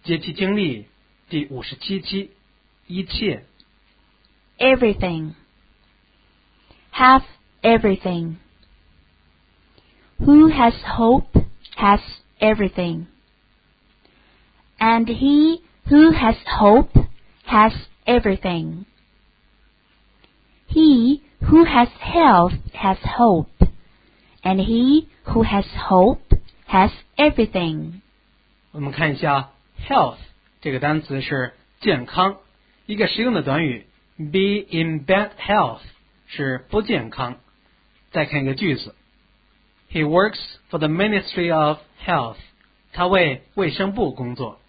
节气经历第57期，一切。 Everything. Have everything. Who has hope has everything. And he who has hope has everything. He who has health has hope. And he who has hope has everything. 我们看一下 health 这个单词是健康，一个实用的短语 be in bad health 是不健康。再看一个句子 He works for the Ministry of Health 他为卫生部工作。